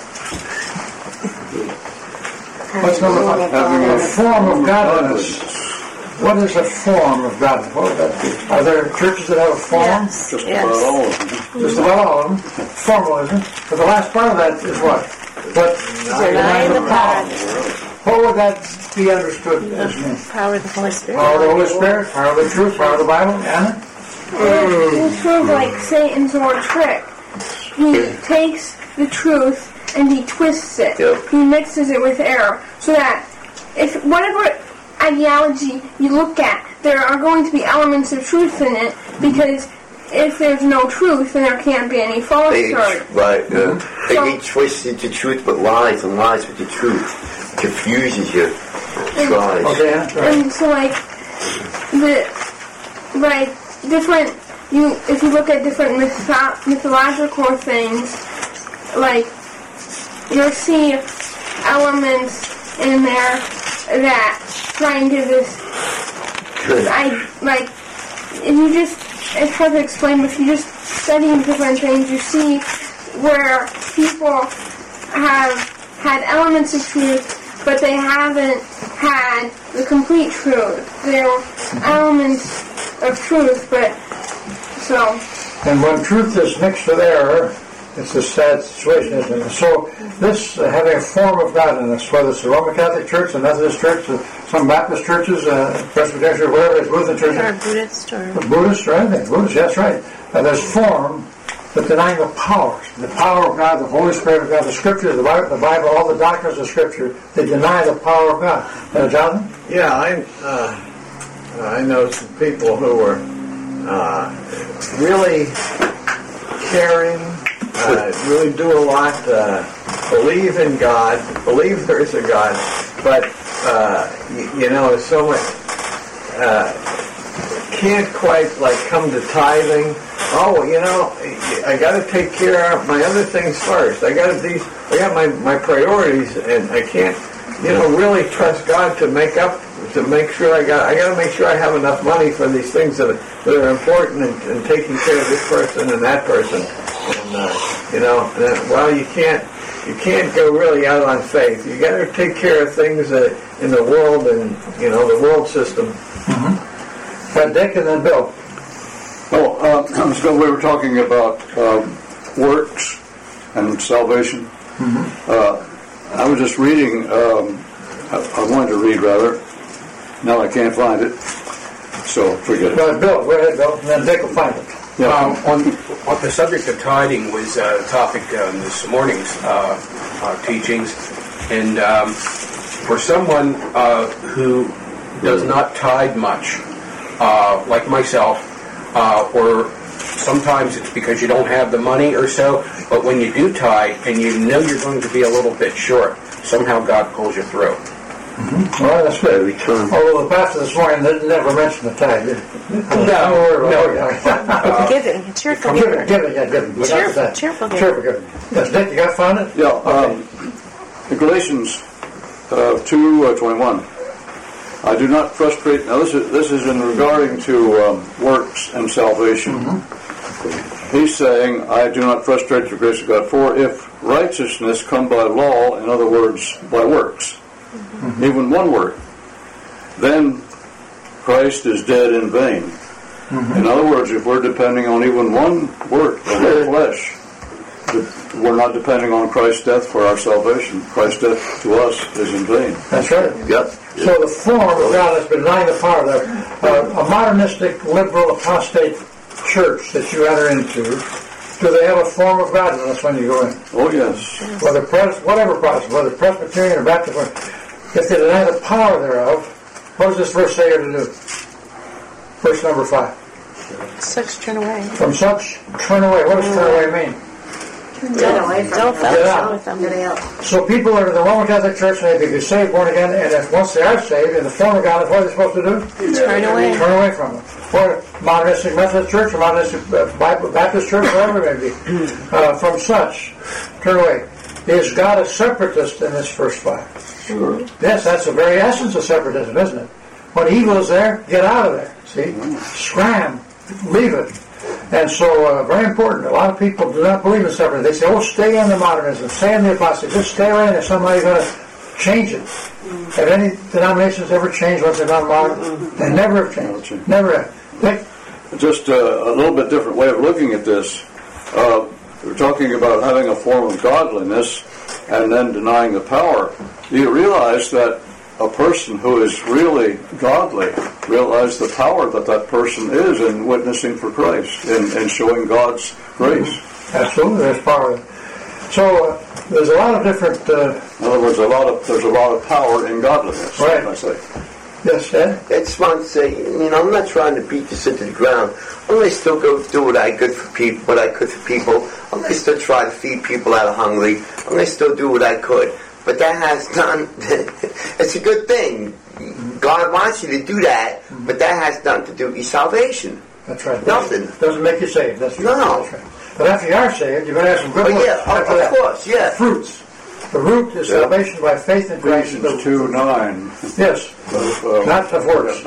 What's number 5? A form of godliness. What is a form of godliness? What would that be? Are there churches that have a form? Yes. Just about all of them. Just about all of them. Formalism. But the last part of that is what? Denying the power. What would that be understood as mean? Power of the Holy Spirit. Power of the Holy Spirit, power of the truth, power of the Bible. Anna? It's sort of like Satan's old trick. He takes the truth and he twists it. Yep. He mixes it with error. So that if whatever ideology you look at, there are going to be elements of truth in it, because if there's no truth, then there can't be any falsehood. Right, They twist into truth but lies, and lies with the truth. Confuses you. Tries. Okay. And so, if you look at different mythological things, you'll see elements in there that try and give this. It's hard to explain, but if you just study different things, you see where people have had elements of truth, but they haven't had the complete truth. There are elements of truth, but so. And when truth is mixed with error, it's a sad situation, isn't it? So this having a form of godliness, whether it's the Roman Catholic Church, the Methodist Church, some Baptist churches, Presbyterian Church, whatever it is, Lutheran Church. Or Buddhist. Buddhist, or anything. Buddhist, that's right. There's form, but denying the power of God, the Holy Spirit of God, the Scripture, the Bible, all the doctrines of Scripture. They deny the power of God. Jonathan? Yeah, I know some people who were really caring, really do a lot, believe in God, believe there is a God, but so much can't quite come to tithing. I got to take care of my other things first. I got my priorities, and I can't really trust God to make sure I got to make sure I have enough money for these things that are important, and taking care of this person and that person. And you can't go really out on faith. You got to take care of things in the world and the world system. Mm-hmm. Dick and then Bill. So we were talking about works and salvation. Mm-hmm. I was just reading. I wanted to read rather. Now I can't find it. so forget it. Well, Bill, go ahead, Bill, and then Dick will find it. Yeah. On the subject of tithing was a topic in this morning's teachings, and for someone who does not tithe much, like myself, or sometimes it's because you don't have the money or so, but when you do tithe and you know you're going to be a little bit short, somehow God pulls you through. Mm-hmm. Well, that's good. Although the pastor this morning never mentioned the tithe, did he? Giving, cheerful giving. Giving. Cheerful giving. Cheerful giving. Yes, Dick, you got found it? Yeah. In Galatians 2:21. I do not frustrate. Now, this is in regarding to works and salvation. Mm-hmm. He's saying, I do not frustrate the grace of God. For if righteousness come by law, in other words, by works, mm-hmm. even one work, then Christ is dead in vain. Mm-hmm. In other words, if we're depending on even one work of our flesh, we're not depending on Christ's death for our salvation. Christ's death to us is in vain. That's right. Yep. So the form of God has been denying the power there. A modernistic, liberal, apostate church that you enter into, do they have a form of godliness when you go in? Oh, yes. Whether whatever Protestant, whether Presbyterian or Baptist, if they deny the power thereof, what does this verse say here to do? Verse number 5. Such turn away. From such turn away. What does turn away mean? Don't fellowship with them. So people are in the Roman Catholic Church and they be saved, born again, and if once they are saved in the form of God, what are they supposed to do? Turn away. Turn away from them. Or modernistic Methodist Church, or modernistic Baptist Church, whatever it may be. From such, turn away. Is God a separatist in this verse 5? Sure. Yes, that's the very essence of separatism, isn't it? When evil is there, get out of there. See? Scram. Leave it. And so, very important. A lot of people do not believe in separatism. They say, stay in the modernism, stay in the apostasy, just stay away, and somebody's going to change it. Have any denominations ever changed once they've gone modern? They never have changed. Never have. Just a little bit different way of looking at this. We're talking about having a form of godliness and then denying the power. Do you realize that a person who is really godly realize the power that person is in witnessing for Christ and showing God's grace? Absolutely, there's power. So there's a lot of different. In other words, there's a lot of power in godliness. Right. I say. Yes, Ed? I just want to say, I'm not trying to beat this into the ground. I'm going to still go do what I could for people. I'm going to still try to feed people that are hungry. I'm going to still do what I could. But that has done, it's a good thing. God wants you to do that, but that has nothing to do with your salvation. That's right. Nothing. Doesn't make you saved. That's right. No. That's right. But after you are saved, you're going to have some good works. Yeah, of course, yeah. Fruits. The root is salvation by faith in Christ. Ephesians 2:9. Yes. Not of works.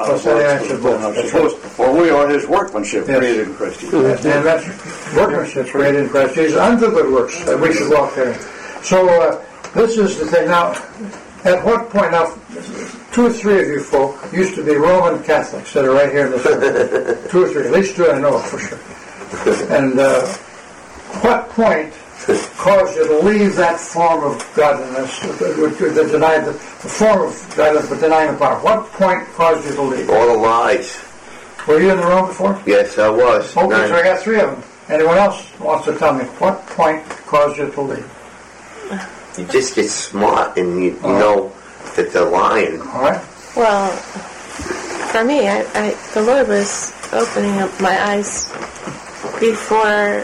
For we are His workmanship created in Christ Jesus. And that's workmanship created in Christ Jesus unto good works that we should walk therein. So this is the thing. Now, at what point, now, 2 or 3 of you folk used to be Roman Catholics that are right here in this room. 2 or 3, at least 2 I know of for sure. And what point caused you to leave that form of godliness, deny the form of godliness but denying the power? What point caused you to leave? All the lies. Were you in the room before? Yes, I was. Okay, so I got 3 of them. Anyone else wants to tell me what point caused you to leave? You just get smart and you know that they're lying. All right. Well, for me, the Lord was opening up my eyes before.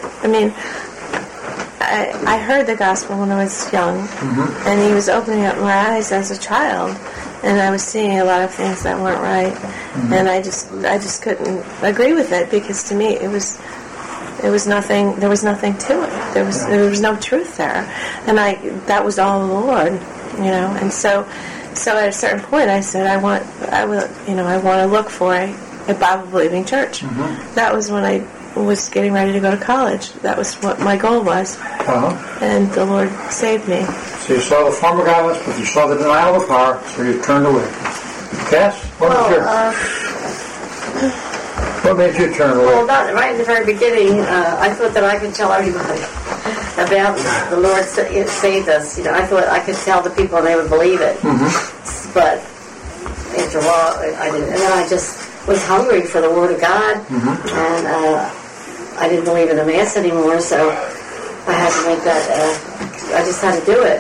I heard the gospel when I was young, and He was opening up my eyes as a child, and I was seeing a lot of things that weren't right, and I just couldn't agree with it because to me it was nothing. There was nothing to it. There was no truth there, and that was all the Lord, And so at a certain point, I said, I want to look for a Bible-believing church. That was when I was getting ready to go to college. That was what my goal was, and the Lord saved me. So you saw the form of godliness, but you saw the denial of the power, so you turned away. Cass, what was yours? What made you turn away? Well, right in the very beginning, I thought that I could tell everybody about the Lord saved us. I thought I could tell the people and they would believe it. But after a while, I didn't. And then I just was hungry for the Word of God, and I didn't believe in the Mass anymore, so I had to make that, I just had to do it.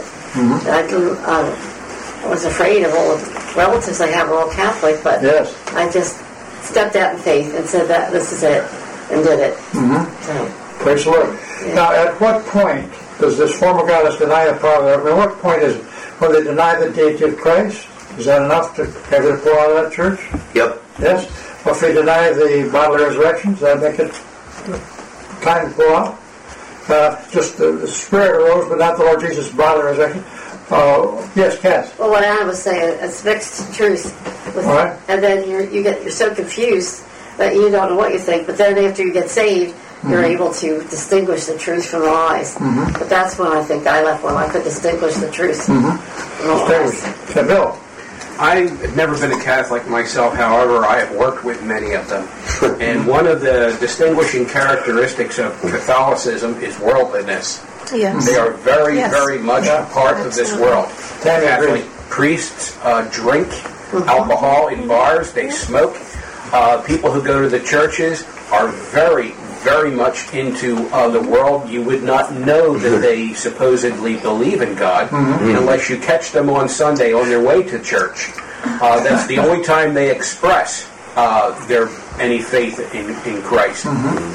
I was afraid of all the relatives I have are all Catholic, but I just stepped out in faith and said that this is it, and did it. So, praise the Lord. Yeah. Now, at what point does this form of godliness deny the power of the... At what point is it? When they deny the deity of Christ? Is that enough to have it pull out of that church? Yep. Yes? Or if they deny the bodily resurrection, does that make it time to pull out? Just the Spirit arose, but not the Lord Jesus' bodily resurrection. Yes, Cass. Well, what I was saying, it's mixed truth. With, right. And then you're so confused that you don't know what you think. But then after you get saved, you're able to distinguish the truth from the lies. But that's when I think I left, when I could distinguish the truth from the lies. Bill. I've never been a Catholic myself, however, I have worked with many of them. And one of the distinguishing characteristics of Catholicism is worldliness. Yes. They are very, very much a part of this world. Catholic priests drink alcohol in bars, they smoke. People who go to the churches are very, very much into the world. You would not know that they supposedly believe in God unless you catch them on Sunday on their way to church. That's the only time they express any faith in Christ.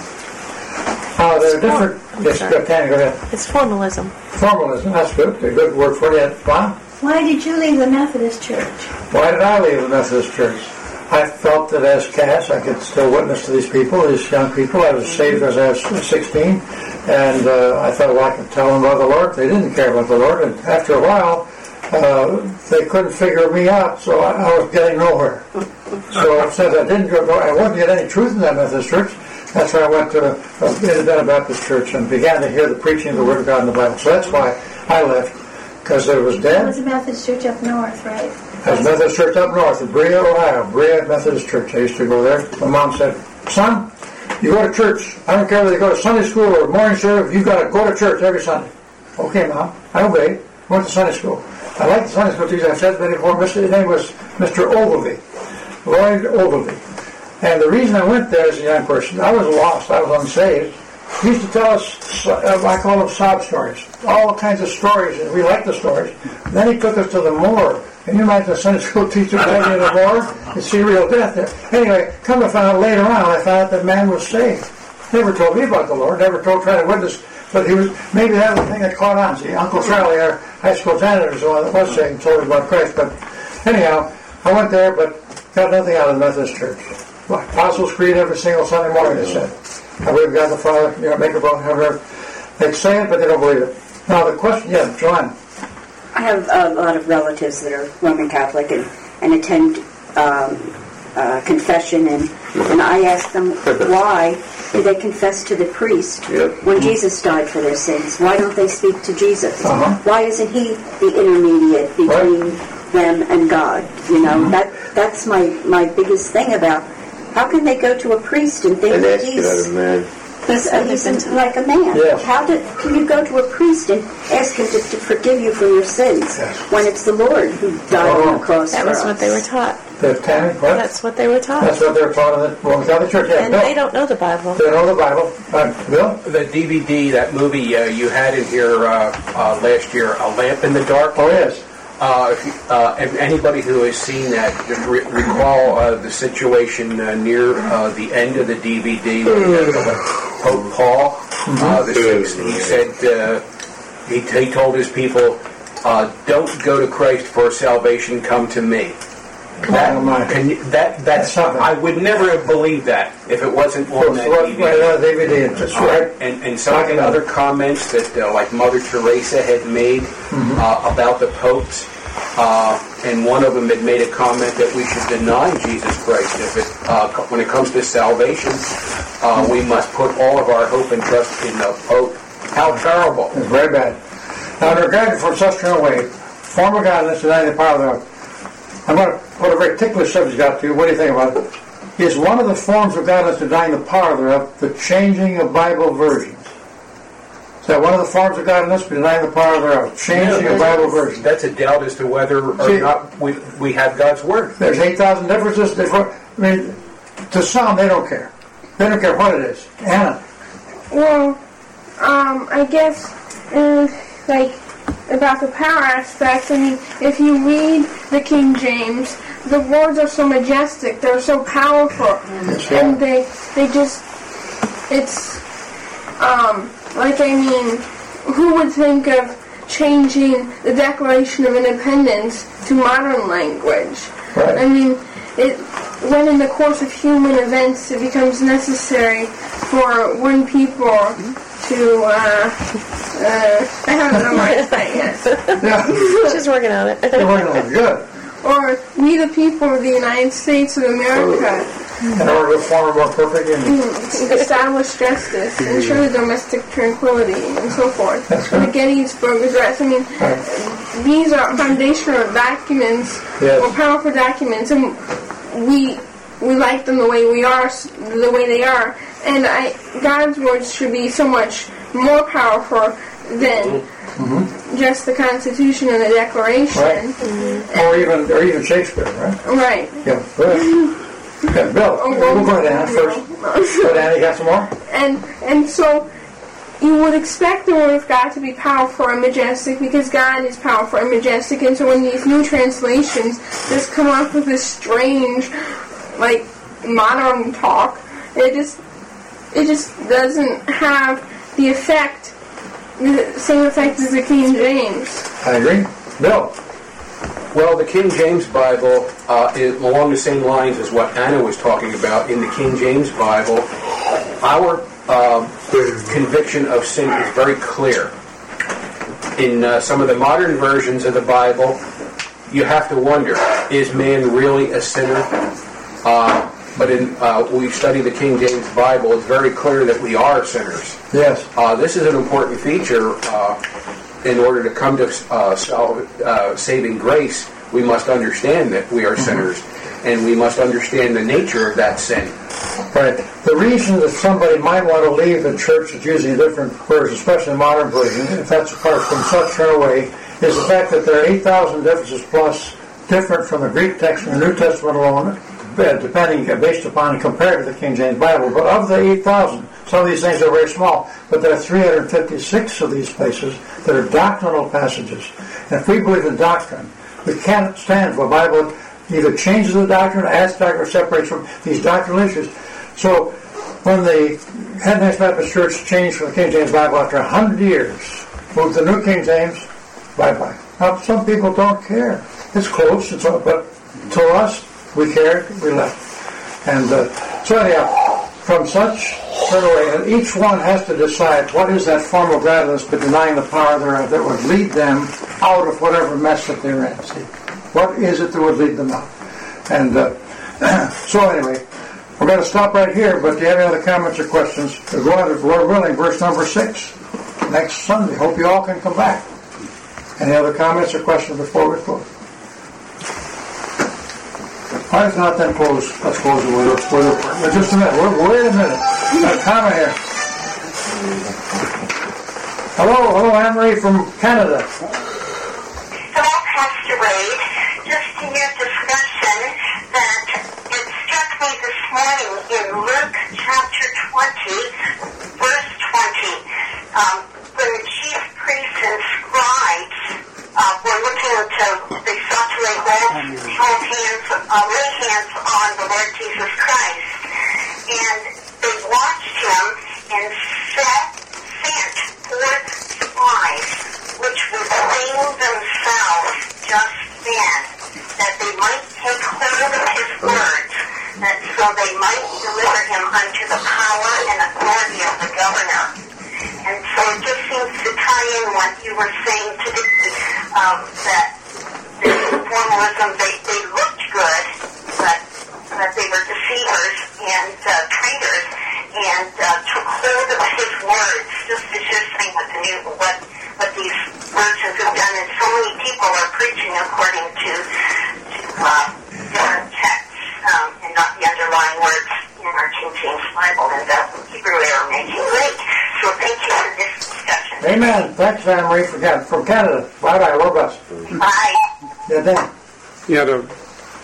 There are different... Yes, go ahead. It's formalism. Formalism, that's good. A good word for you. Ron? Why did you leave the Methodist Church? Why did I leave the Methodist Church? I felt that as Cass, I could still witness to these people, these young people. I was saved as I was 16, and I thought, well, I could tell them about the Lord. They didn't care about the Lord, and after a while, they couldn't figure me out, so I was getting nowhere. So since I wasn't getting any truth in that Methodist Church, that's why I went to an Independent Baptist Church and began to hear the preaching of the Word of God in the Bible. So that's why I left, because it was dead. That was a Methodist Church up north, right? There's a Methodist Church up north in Berea, Ohio. Berea Methodist Church. I used to go there. My mom said, son, you go to church. I don't care whether you go to Sunday school or morning service. You've got to go to church every Sunday. Okay, Mom. I obeyed. Went to Sunday school. I liked the Sunday school teacher. I said before. His name was Mr. Ogilvie. Lloyd Ogilvie. And the reason I went there as a young person, I was lost. I was unsaved. He used to tell us, I call them sob stories. All kinds of stories, and we liked the stories. And then he took us to the morgue. Can you imagine a Sunday school teacher taking in the morgue? You see real death there. Anyway, come to find out later on, I found out that man was saved. Never told me about the Lord, never tried to witness, but he was, maybe that was the thing that caught on. See, Uncle Charlie, our high school janitor, is the one that was saved and told me about Christ. But anyhow, I went there, but got nothing out of the Methodist Church. Well, Apostles' Creed every single Sunday morning, they said. I believe God the Father, make a vote, however. They say it, but they don't believe it. Now, the question, Joanne. I have a lot of relatives that are Roman Catholic and attend confession, and I ask them, why do they confess to the priest when Jesus died for their sins? Why don't they speak to Jesus? Why isn't he the intermediate between them and God? That's my biggest thing about how can they go to a priest and think that he's like a man? Yes. How can you go to a priest and ask him to forgive you for your sins when it's the Lord who died on the cross? That was what they were taught. That's what they were taught. That's what they were taught in the Roman Catholic Church. And they don't know the Bible. They don't know the Bible. Bill? The DVD, that movie you had in here last year, A Lamp in the Dark. Oh, yes. And anybody who has seen that, just recall the situation near the end of the DVD with Pope Paul the Sixth. He said he told his people, "Don't go to Christ for salvation. Come to me." That's I would never have believed that if it wasn't on that DVD. That's right. And some of the other comments that like Mother Teresa had made about the popes, and one of them had made a comment that we should deny Jesus Christ when it comes to salvation. We must put all of our hope and trust in the Pope. How terrible! It's very bad. Now, in regard to from such turn away, form of godliness denying the power thereof. I'm going to put a very ticklish subject out to you. What do you think about it? Is one of the forms of godliness denying the power thereof the changing of Bible versions? Is that one of the forms of godliness denying the power thereof? Changing of Bible versions. That's a doubt as to whether or not we have God's Word. There's 8,000 differences. to some, they don't care. They don't care what it is. Anna. Well, I guess, like, about the power aspect, I mean, if you read the King James, the words are so majestic, they're so powerful, and they just, it's, like, I mean, who would think of changing the Declaration of Independence to modern language? Right. I mean, when in the course of human events it becomes necessary for one people to, I don't know what to say yet. Yeah. She's working on it. You're working on it. Good. Or we the people of the United States of America. In order to form a more perfect image. Establish justice, ensure domestic tranquility, and so forth. The Gettysburg Address. I mean, these are foundational documents, or powerful documents, and we like them the way they are. And God's words should be so much more powerful than just the Constitution and the Declaration. Right. Or even Shakespeare, right? Right. Yeah. Good. Okay, Bill, we'll go to Anna first. Go to Anna, you got some more? And so you would expect the Word of God to be powerful and majestic because God is powerful and majestic, and so when these new translations just come up with this strange, like, modern talk, it just doesn't have the same effect as the King James. I agree. Bill? Well, the King James Bible is along the same lines as what Anna was talking about. In the King James Bible, our conviction of sin is very clear. In some of the modern versions of the Bible, you have to wonder, is man really a sinner? But when we study the King James Bible, it's very clear that we are sinners. Yes. This is an important feature. In order to come to saving grace, we must understand that we are sinners, and we must understand the nature of that sin. Right. The reason that somebody might want to leave the church that's using different versions, especially modern versions, if that's apart from such a way, is the fact that there are 8,000 differences plus different from the Greek text and the New Testament alone, based upon and compared to the King James Bible. But of the 8,000, some of these things are very small, but there are 356 of these places that are doctrinal passages. And if we believe in doctrine, we can't stand for a Bible that either changes the doctrine, adds doctrine, or separates from these doctrinal issues. So when the Head Baptist Church changed from the King James Bible after 100 years, moved to the New King James, bye-bye. Now, some people don't care. It's close, but to us, we cared, we left. And so anyhow, from such sort of way, and each one has to decide what is that form of godliness but denying the power thereof that would lead them out of whatever mess that they're in. See? What is it that would lead them out? And so anyway, we're going to stop right here, but do you have any other comments or questions? We're going to, Lord willing, verse number 6 next Sunday. Hope you all can come back. Any other comments or questions before we close? All right, if not, then let's close the word. But just a minute. Wait a minute. Got a comment here. Hello, Anne-Marie from Canada. Hello, Pastor Wade. Just in your discussion that it struck me this morning in Luke chapter 20, verse 20, when the chief priests and scribes were looking they sought to lay hands on the Lord Jesus Christ, and they watched him and sent forth spies, which would sing themselves just then, that they might take hold of his words, that so they might deliver him unto the power and authority of the governor. And so it just seems to tie in what you were saying today, that this formalism, they looked good, but they were deceivers and traitors, and took hold of his words, just as you're saying what these versions have done, and so many people are preaching according to different texts, and not the underlying words in our King James Bible, and the Hebrew they are making great. So thank you for this discussion. Amen. Thanks, Anne-Marie from Canada. Bye-bye. Lord bless. Bye. Yeah, Dan. Yeah,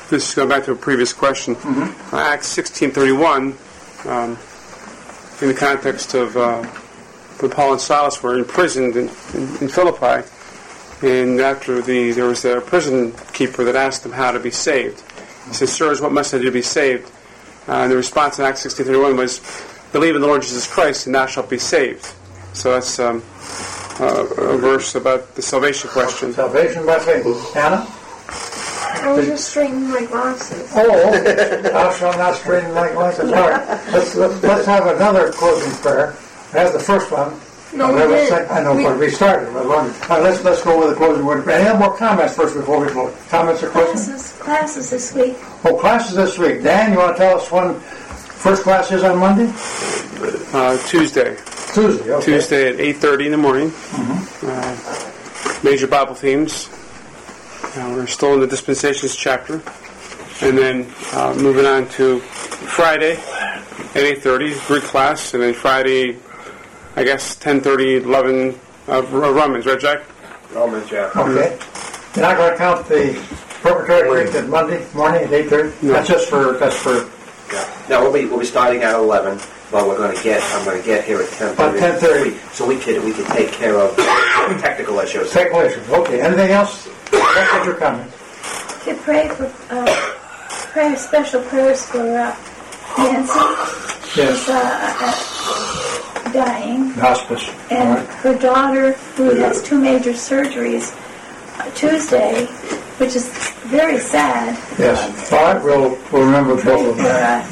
this is going back to a previous question. Acts 16:31, in the context of when Paul and Silas were imprisoned in Philippi, and after there was a prison keeper that asked them how to be saved. He said, "Sirs, what must I do to be saved?" And the response in Acts 16:31 was, "Believe in the Lord Jesus Christ, and thou shalt be saved." So that's a verse about the salvation question. Salvation by faith. Anna? I was just straightening my glasses. Oh, thou shalt not straighten my glasses. All right, let's have another closing prayer. I have the first one. No, we didn't. I know, but we started. Let's go with the closing word. Any more comments first before we close? Comments or questions? Classes this week. Oh, classes this week. Dan, you want to tell us when first class is on Monday? Tuesday. Tuesday, okay. Tuesday at 8:30 in the morning. Major Bible themes. We're still in the Dispensations chapter. And then moving on to Friday at 8:30, Greek class. And then Friday, I guess, 10:30, 11, Romans, right, Jack? Romans, yeah. Okay. You're not going to count the preparatory Greek at Monday morning at 8:30? No. That's for... Yeah. No, we'll be starting at 11. But I'm going to get here at 10:30. About 10:30. So we could take care of technical issues. Technical issues. Okay. Anything else? What's your comment? To pray for special prayers for Nancy. Yes. She's dying. Hospice. And her daughter, who has 2 major surgeries Tuesday, which is very sad. Yes. All right. We'll remember both of them.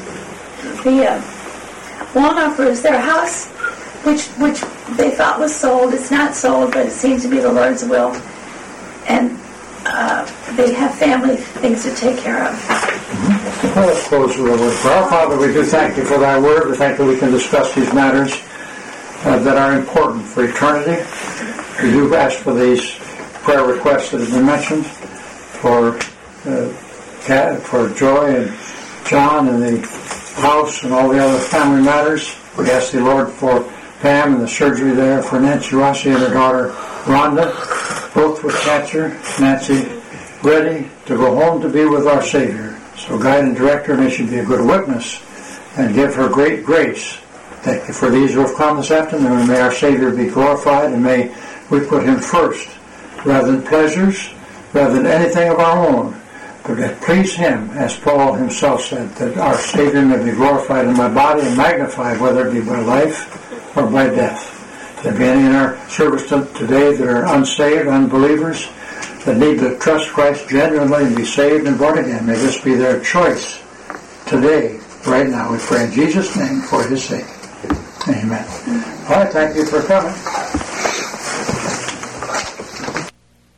Wallhoffers, their house, which they thought was sold, it's not sold, but it seems to be the Lord's will. And they have family things to take care of. Well, let's close with a word. Our Father, we do thank you for thy word. We thank you we can discuss these matters that are important for eternity. We do ask for these prayer requests that have been mentioned for Joy and John and the house and all the other family matters. We ask the Lord for Pam and the surgery there, for Nancy Rossi and her daughter Rhonda, both with cancer. Nancy ready to go home to be with our Savior. So guide and direct her, may she be a good witness and give her great grace. Thank you for these who have come this afternoon, and may our Savior be glorified, and may we put him first rather than pleasures, rather than anything of our own, but that please him, as Paul himself said, that our Savior may be glorified in my body and magnified, whether it be by life or by death. If there be any in our service today that are unsaved, unbelievers, that need to trust Christ genuinely and be saved and born again, may this be their choice today, right now. We pray in Jesus' name for his sake. Amen. All right, thank you for coming.